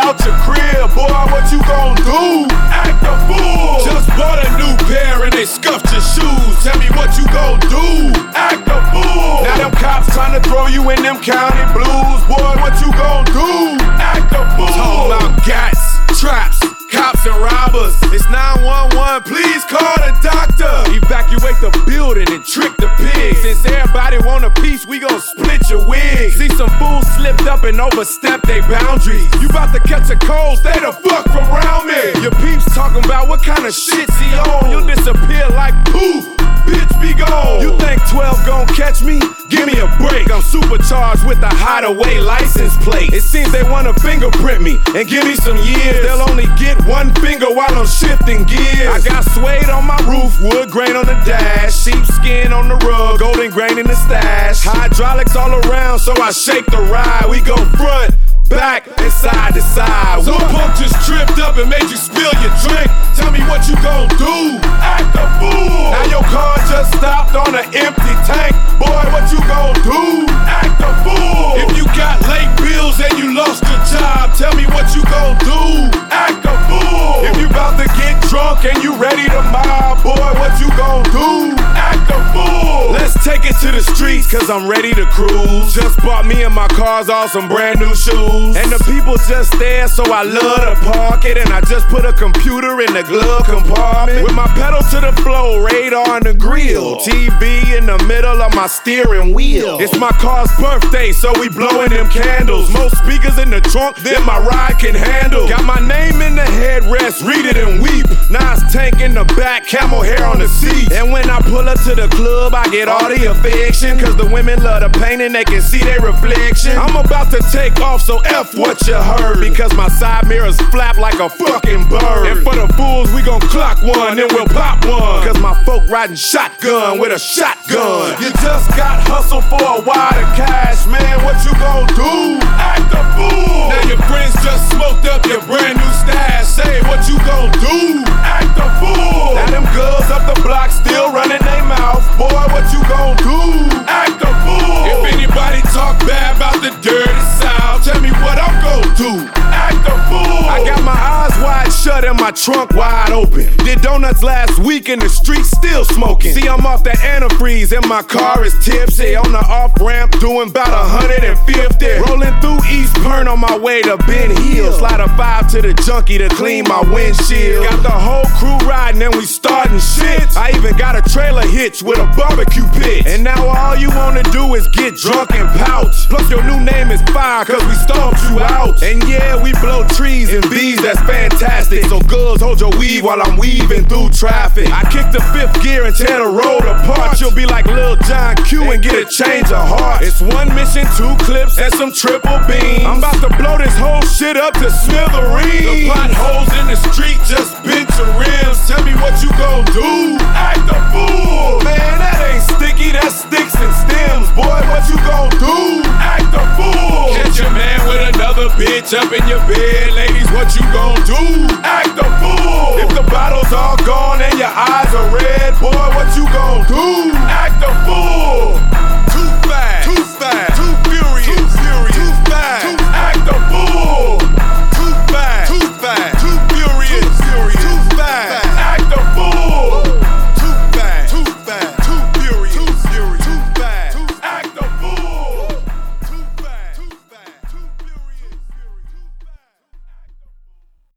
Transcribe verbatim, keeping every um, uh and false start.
out your crib, boy, what you gon' do? Act a fool. Just bought a new pair and they scuffed your shoes. Tell me what you gon' do? Act a fool. Now them cops tryna throw you in them county blues, boy, what you gon' do? Act a fool. Talk about gats, traps, cops and robbers. It's nine one one, please call the doctor. Evacuate the building and trick the pigs. Since everybody want a piece, we gon' split your wig. See some fools slipped up and overstepped their boundaries. You bout to catch a cold, stay the fuck from around me. Your peeps talking about what kind of shit's he on. You'll disappear like poof, bitch be gone. You think twelve gon' catch me? Give me a break. I'm supercharged with a hideaway license plate. It seems they wanna fingerprint me and give me some years. They'll only get one finger while I'm shifting gears. I got suede on my roof, wood grain on the dash, sheepskin on the rug, golden grain in the stash. Hydraulics all around, so I shake the ride. We go front, back, and side to side. Some punk just tripped up and made you spill your drink. Tell me what you gon' do? Act a fool. Now your car just stopped on an empty tank. Boy, what you gon' do? Act a fool. If you got late bills and you lost your job, tell me what you gon' do? Act a fool. If you bout to get drunk and you ready to mob, boy, what you gon' do? Act a fool. Let's take it to the streets, cause I'm ready to cruise. Just bought me and my cars all some brand new shoes. And the people just there, so I love to park it. And I just put a computer in the glove compartment with my pedal to the floor, radar in the grill, T V in the middle of my steering wheel. It's my car's birthday, so we blowing them candles. Most speakers in the trunk than my ride can handle. Got my name in the headrest, read it and weep. Nas tank in the back, camel hair on the seat. And when I pull up to the club, I get all the affection, cause the women love the pain and they can see their reflection. I'm about to take off, so F what you heard, because my side mirrors flap like a fucking bird. And for the fools, we gon' clock one, then we'll pop one, cause my folk riding shotgun with a shotgun. You just got hustle for a wad of cash, man, what you gon' do? Act a fool. Now your friends just smoked up your brand new stash. Say what you gon' do? Act a fool. Now them girls up the block still running their mouth. Boy, what you gon' do? Act a fool. If anybody talk bad about the dirty South, tell me what I'm gon' do. Act a fool. I got my eyes wide shut and my trunk wide open. Did donuts last week in the street, still smoking. See, I'm off the antifreeze and my car is tipsy. On the off ramp, doing about one hundred fifty. Rolling through East Pern on my way to Ben Hill. Slide a five to the junkie to clean my windshield. Got the whole crew riding and we starting shit. I even got a trailer hitch with a barbecue pit. And now all you wanna do is get drunk and pout. Plus your new name is fire, cause we stomped you out. And yeah, we blow trees and bees, that's fantastic. So girls, hold your weave while I'm weaving through traffic. I kick the fifth gear and tear the road apart. You'll be like Lil John Q and get a change of heart. It's one mission, two clips, and some triple beams. I'm about to blow this whole shit up to smithereens. The potholes in the street just bent your rims. Tell me what you gon' do? Act a fool. Man, that ain't sticky, that's sticks and stems. Boy, what you gon' do? Act a fool. Catch your man with another bitch up in your bed. Ladies, what you gon' do? Act a fool. If the bottle's all gone and your eyes are